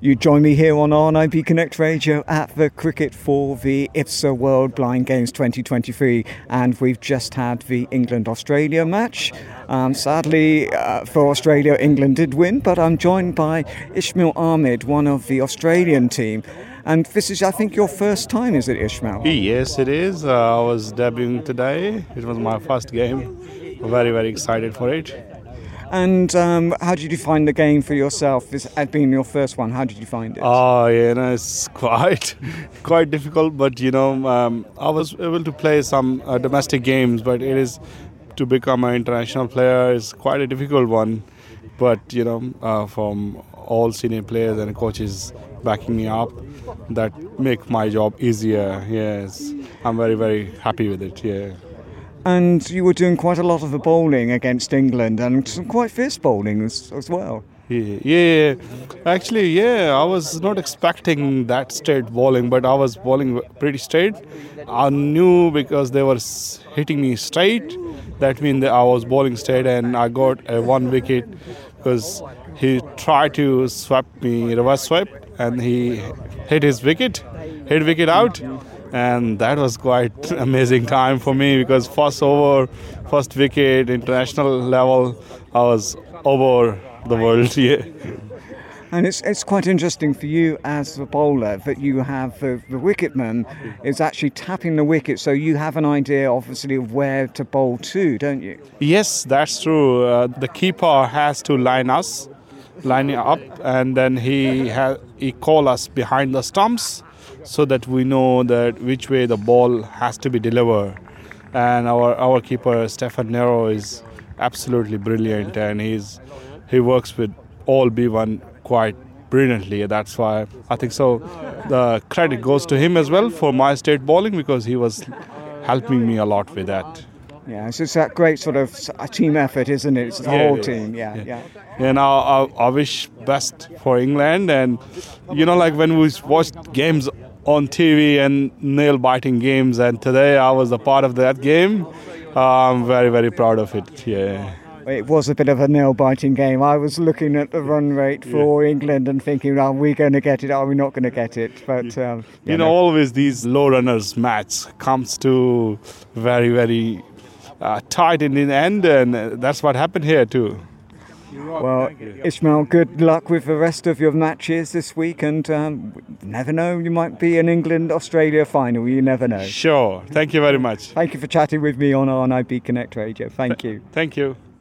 You join me here on RNIB Connect Radio at the Cricket for the IFSA World Blind Games 2023, and we've just had the England-Australia match. Sadly for Australia, England did win, but I'm joined by Ismail Ahmed, one of the Australian team. And this is, I think, your first time, is it, Ismail? Yes, it is. I was debuting today. It was my first game. Very, very excited for it. And how did you find the game for yourself? This had been your first one. How did you find it? Oh, it's quite difficult. But I was able to play some domestic games. But it is to become an international player is quite a difficult one. But from all senior players and coaches backing me up, that make my job easier. Yes, I'm very, very happy with it. Yeah. And you were doing quite a lot of the bowling against England, and some quite fierce bowling as well. Yeah. Actually, I was not expecting that straight bowling, but I was bowling pretty straight. I knew because they were hitting me straight. That means that I was bowling straight, and I got a 1 wicket because he tried to sweep me, reverse sweep, and he hit wicket out. And that was quite amazing time for me because first over, first wicket, international level, I was over the world. Yeah. And it's quite interesting for you as a bowler that you have the wicketman is actually tapping the wicket, so you have an idea, obviously, of where to bowl to, don't you? Yes, that's true. The keeper has to line up, and then he call us behind the stumps, so that we know that which way the ball has to be delivered. And our keeper Stefan Nero is absolutely brilliant, and he works with all B1 quite brilliantly. That's why I think so. The credit goes to him as well for my straight bowling because he was helping me a lot with that. Yeah, so it's that great sort of a team effort, isn't it? It's the whole team. Yeah. And I wish best for England, and like when we watched games on TV and nail-biting games, and today I was a part of that game. I'm very, very proud of it. Yeah. It was a bit of a nail-biting game. I was looking at the run rate for England and thinking, are we going to get it? Are we not going to get it? But always these low runners match comes to very, very tight in the end, and that's what happened here too. Well, Ismail, good luck with the rest of your matches this week, and never know, you might be an England-Australia final, you never know. Sure, thank you very much. Thank you for chatting with me on RNIB Connect Radio. Thank you. Thank you.